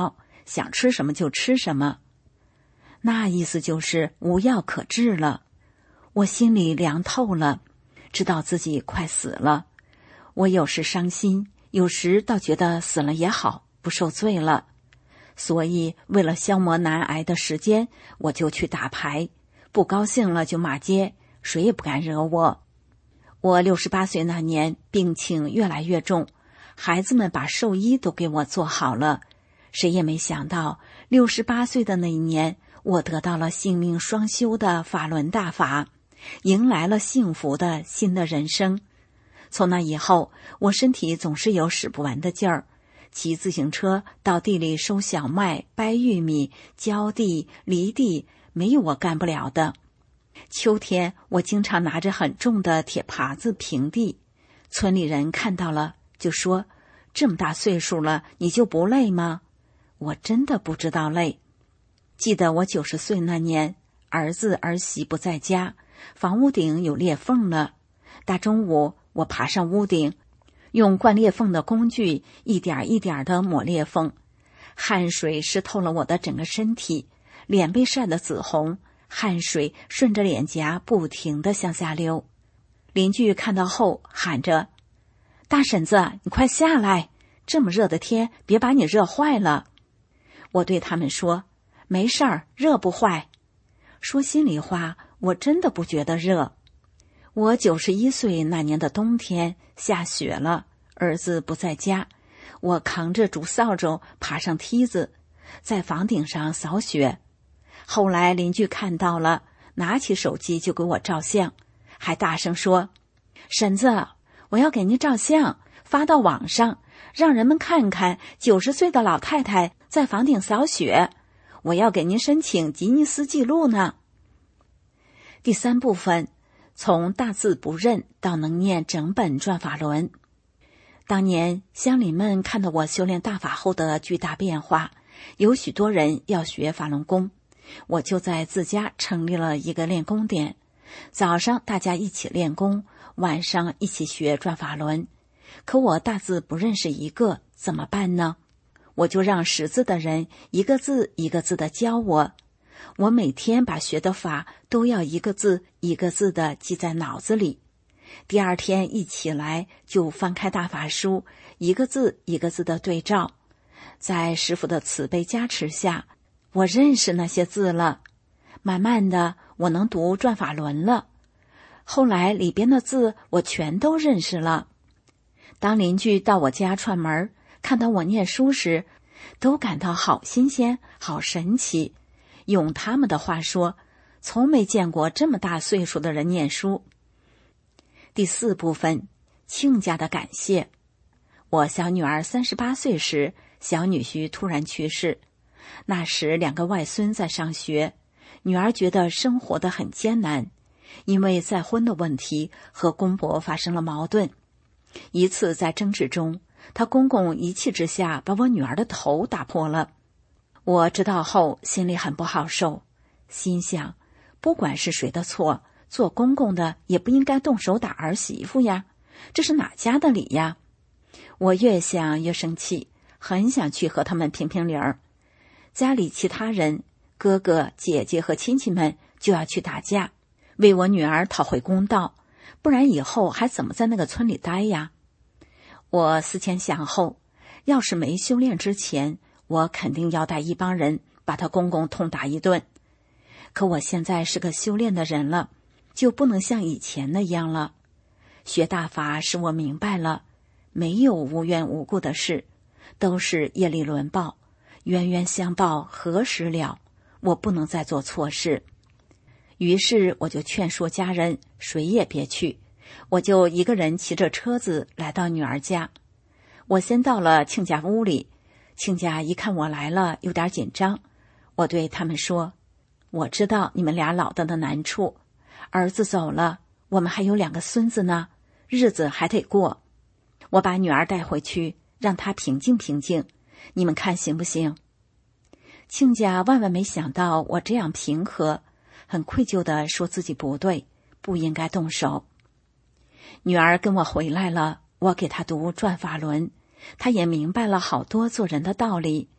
Speaker 5: 想吃什么就吃什么。那意思就是无药可治了。我心里凉透了，知道自己快死了。我有时伤心，有时倒觉得死了也好，不受罪了。所以为了消磨难挨的时间，我就去打牌，不高兴了就骂街，谁也不敢惹我。我68岁那年病情越来越重，孩子们把寿衣都给我做好了。谁也没想到68岁的那一年，我得到了性命双修的法轮大法，迎来了幸福的新的人生。从那以后，我身体总是有使不完的劲儿，骑自行车到地里收小麦、掰玉米、浇地、犁地，没有我干不了的。秋天我经常拿着很重的铁耙子平地，村里人看到了就说，这么大岁数了，你就不累吗？我真的不知道累。记得我90岁那年，儿子儿媳不在家，房屋顶有裂缝了。大中午我爬上屋顶，用灌裂缝的工具一点一点地抹裂缝，汗水湿透了我的整个身体，脸被晒得紫红，汗水顺着脸颊不停地向下流。邻居看到后喊着，大婶子，你快下来，这么热的天，别把你热坏了。我对他们说，没事儿，热不坏。说心里话，我真的不觉得热。我91岁那年的冬天，下雪了，儿子不在家，我扛着竹扫帚爬上梯子，在房顶上扫雪。后来邻居看到了，拿起手机就给我照相，还大声说，婶子，我要给您照相，发到网上，让人们看看90岁的老太太在房顶扫雪，我要给您申请吉尼斯纪录呢。第3部分，从大字不认到能念整本转法轮。当年乡邻们看到我修炼大法后的巨大变化，有许多人要学法轮功，我就在自家成立了一个练功点，早上大家一起练功，晚上一起学转法轮。可我大字不认识一个，怎么办呢？我就让识字的人一个字一个字的教我。我每天把学的法都要一个字一个字的记在脑子里，第二天一起来就翻开大法书，一个字一个字的对照。在师父的慈悲加持下，我认识那些字了，慢慢的我能读转法轮了。后来里边的字我全都认识了。当邻居到我家串门，看到我念书时，都感到好新鲜，好神奇。用他们的话说，从没见过这么大岁数的人念书。第4部分，亲家的感谢。我小女儿38岁时，小女婿突然去世。那时2个外孙在上学，女儿觉得生活得很艰难，因为再婚的问题和公婆发生了矛盾。一次在争执中，她公公一气之下把我女儿的头打破了。我知道后心里很不好受，心想，不管是谁的错，做公公的也不应该动手打儿媳妇呀，这是哪家的理呀？我越想越生气，很想去和他们评评理儿。家里其他人，哥哥、姐姐和亲戚们就要去打架，为我女儿讨回公道，不然以后还怎么在那个村里待呀？我思前想后，要是没修炼之前，我肯定要带一帮人把他公公痛打一顿。可我现在是个修炼的人了，就不能像以前那样了。学大法使我明白了，没有无缘无故的事，都是业力轮报，冤冤相报何时了？我不能再做错事。于是我就劝说家人谁也别去，我就一个人骑着车子来到女儿家。我先到了亲家屋里，亲家一看我来了，有点紧张。我对他们说，我知道你们俩老大的难处，儿子走了，我们还有2个孙子呢，日子还得过。我把女儿带回去，让她平静平静，你们看行不行？亲家万万没想到我这样平和，很愧疚地说自己不对，不应该动手。女儿跟我回来了，我给她读转法轮，她也明白了好多做人的道理。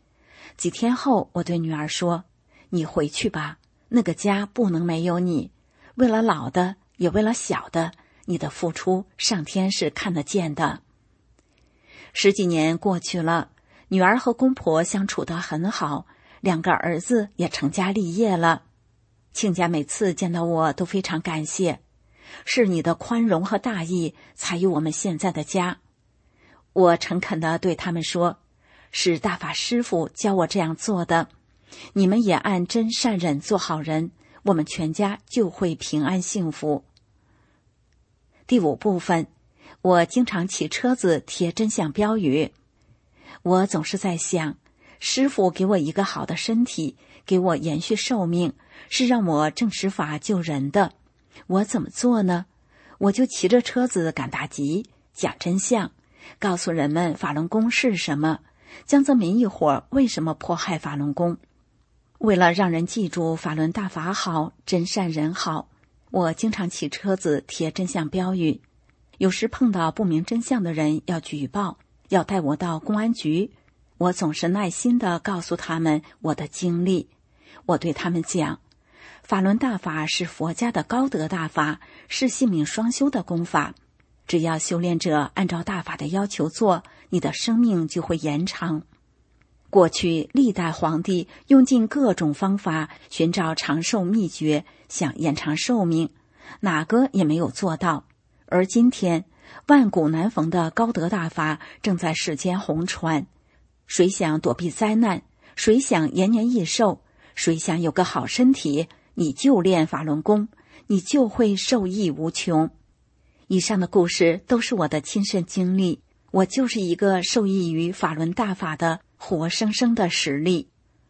Speaker 5: 几天后，我对女儿说，你回去吧，那个家不能没有你，为了老的也为了小的，你的付出上天是看得见的。10几年过去了，女儿和公婆相处得很好，2个儿子也成家立业了。亲家每次见到我都非常感谢，是你的宽容和大义才有我们现在的家。我诚恳地对他们说，是大法师父教我这样做的，你们也按真善忍做好人，我们全家就会平安幸福。第5部分，我经常骑车子贴真相标语。我总是在想，师父给我一个好的身体，给我延续寿命，是让我证实法救人的。我怎么做呢？我就骑着车子赶大集，讲真相，告诉人们法轮功是什么，江泽民一伙为什么迫害法轮功。为了让人记住法轮大法好，真善人好，我经常骑车子贴真相标语。有时碰到不明真相的人要举报，要带我到公安局，我总是耐心地告诉他们我的经历。我对他们讲，法轮大法是佛家的高德大法，是性命双修的功法。只要修炼者按照大法的要求做，你的生命就会延长。过去历代皇帝用尽各种方法寻找长寿秘诀，想延长寿命，哪个也没有做到。而今天万古难逢的高德大法正在世间红传，谁想躲避灾难，谁想延年益寿，谁想有个好身体，你就练法轮功，你就会受益无穷。以上的故事都是我的亲身经历，我就是一个受益于法轮大法的活生生的实例。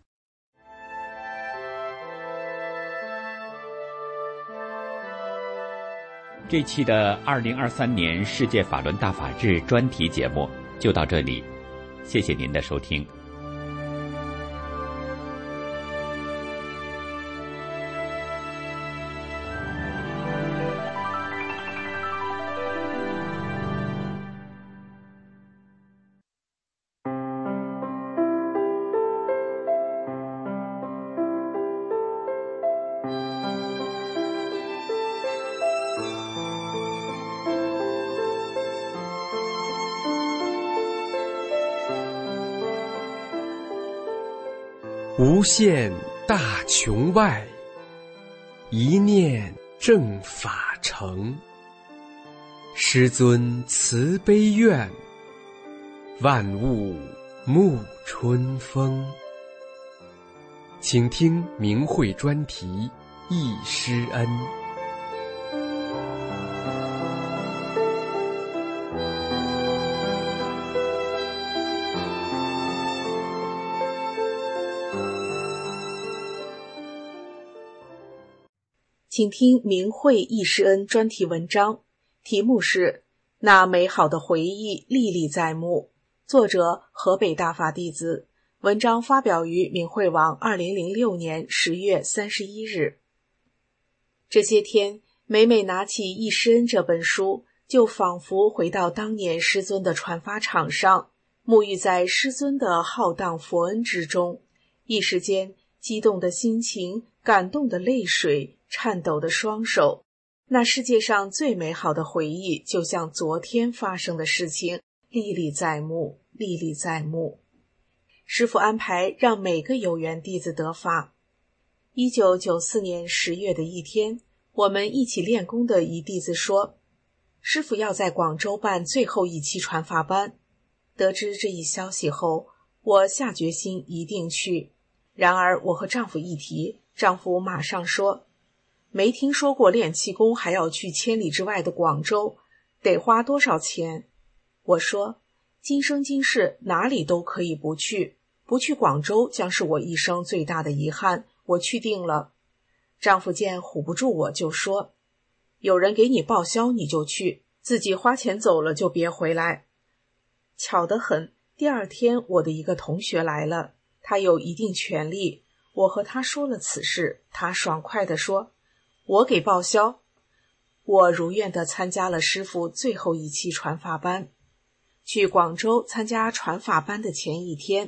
Speaker 1: 这期的2023年世界法轮大法日专题节目就到这里，谢谢您的收听。
Speaker 6: 无限大穹外，一念正法成。师尊慈悲愿，万物沐春风。请听明慧专题忆师恩。
Speaker 7: 请听明慧忆师恩专题文章，题目是那美好的回忆历历在目，作者河北大法弟子，文章发表于明慧网2006年10月31日。这些天每每拿起忆师恩这本书，就仿佛回到当年师尊的传法场上，沐浴在师尊的浩荡佛恩之中，一时间激动的心情，感动的泪水，颤抖的双手，那世界上最美好的回忆就像昨天发生的事情，历历在目，历历在目。师父安排让每个有缘弟子得法。1994年10月的一天，我们一起练功的一弟子说，师父要在广州办最后一期传法班。得知这一消息后，我下决心一定去。然而我和丈夫一提，丈夫马上说，没听说过练气功还要去千里之外的广州，得花多少钱？我说，今生今世哪里都可以不去，不去广州将是我一生最大的遗憾，我去定了。丈夫见唬不住我，就说，有人给你报销你就去，自己花钱走了就别回来。巧得很，第二天我的一个同学来了，他有一定权利，我和他说了此事，他爽快地说，我给报销。我如愿地参加了师父最后一期传法班。去广州参加传法班的前一天，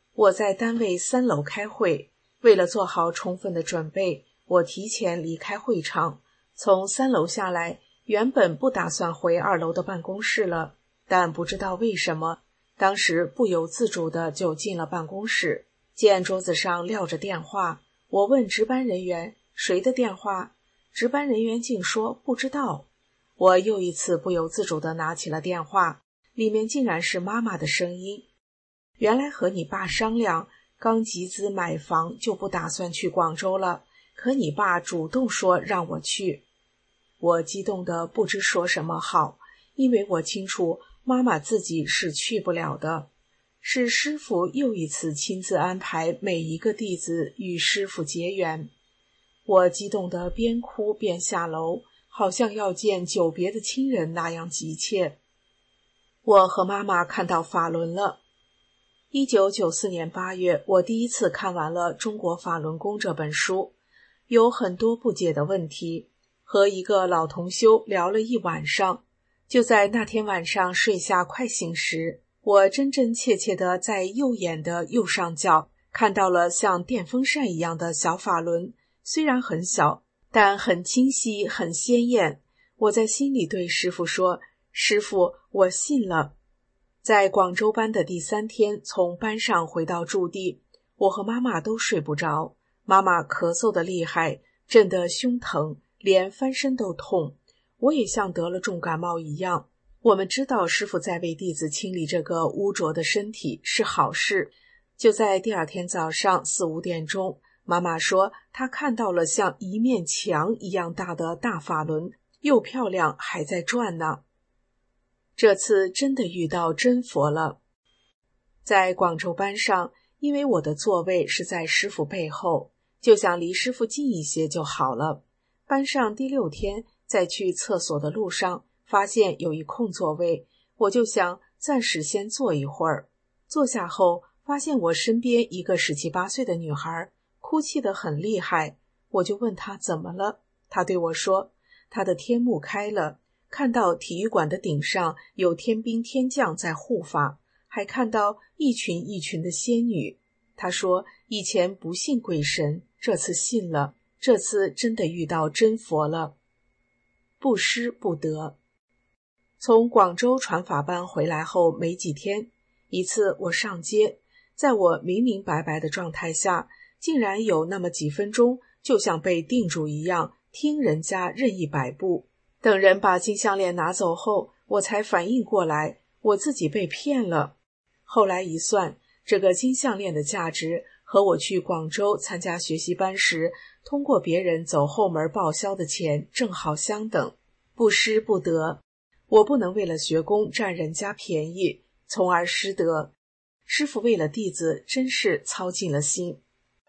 Speaker 7: 我在单位3楼开会，为了做好充分的准备，我提前离开会场，从3楼下来，原本不打算回2楼的办公室了，但不知道为什么，当时不由自主的就进了办公室，见桌子上撂着电话，我问值班人员谁的电话，值班人员竟说不知道。我又一次不由自主地拿起了电话，里面竟然是妈妈的声音。原来和你爸商量，刚集资买房就不打算去广州了，可你爸主动说让我去。我激动得不知说什么好，因为我清楚妈妈自己是去不了的，是师父又一次亲自安排每一个弟子与师父结缘。我激动得边哭边下楼，好像要见久别的亲人那样急切。我和妈妈看到法轮了。1994年8月，我第一次看完了《中国法轮功》这本书，有很多不解的问题，和一个老同修聊了一晚上。就在那天晚上睡下快醒时，我真真切切地在右眼的右上角看到了像电风扇一样的小法轮，虽然很小，但很清晰很鲜艳。我在心里对师父说，师父，我信了。在广州班的第3天，从班上回到驻地，我和妈妈都睡不着，妈妈咳嗽得厉害，震得胸疼，连翻身都痛。我也像得了重感冒一样。我们知道师父在为弟子清理这个污浊的身体是好事。就在第2天早上4、5点钟，妈妈说她看到了像一面墙一样大的大法轮，又漂亮还在转呢。这次真的遇到真佛了。在广州班上，因为我的座位是在师父背后，就想离师父近一些就好了。班上第6天，在去厕所的路上，发现有一空座位，我就想暂时先坐一会儿。坐下后，发现我身边一个17、18岁的女孩哭泣得很厉害，我就问她怎么了。她对我说，她的天目开了，看到体育馆的顶上有天兵天将在护法，还看到一群一群的仙女。她说以前不信鬼神，这次信了，这次真的遇到真佛了。不失不得。从广州传法班回来后没几天，一次我上街，在我明明白白的状态下，竟然有那么几分钟就像被定住一样，听人家任意摆布。等人把金项链拿走后，我才反应过来，我自己被骗了。后来一算，这个金项链的价值和我去广州参加学习班时通过别人走后门报销的钱正好相等，不失不得。我不能为了学功占人家便宜，从而失德。师父为了弟子真是操尽了心。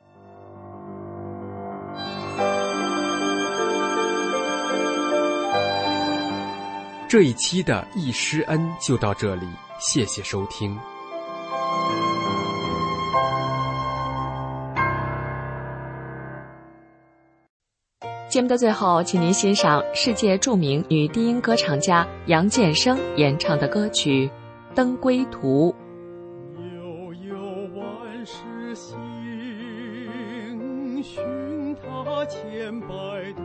Speaker 6: 这一期的忆师恩就到这里，谢谢收听。
Speaker 8: 节目的最后，请您欣赏世界著名女低音歌唱家杨建生演唱的歌曲《登归途》。
Speaker 9: 悠悠万世行，寻他千百度，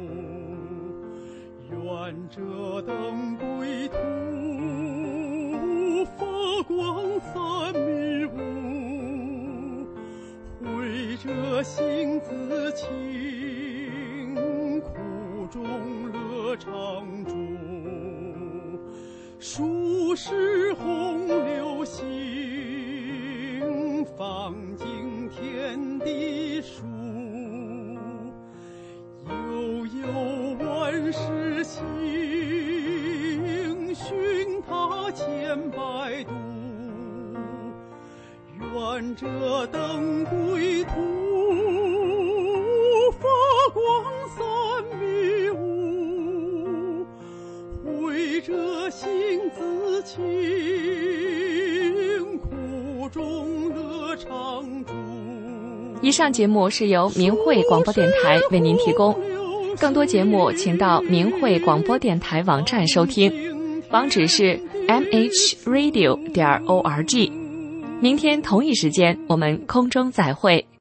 Speaker 9: 愿这登归途，发光三迷雾，会这心自清，中乐常驻，数世洪流行，放尽天地数，悠悠万世行，寻他千百度，愿这登归途，发光三迷雾，会这心自清，苦中乐常驻。
Speaker 8: 以上节目是由明慧广播电台为您提供，更多节目请到明慧广播电台网站收听，网址是mhradio.org。 明天同一时间我们空中再会。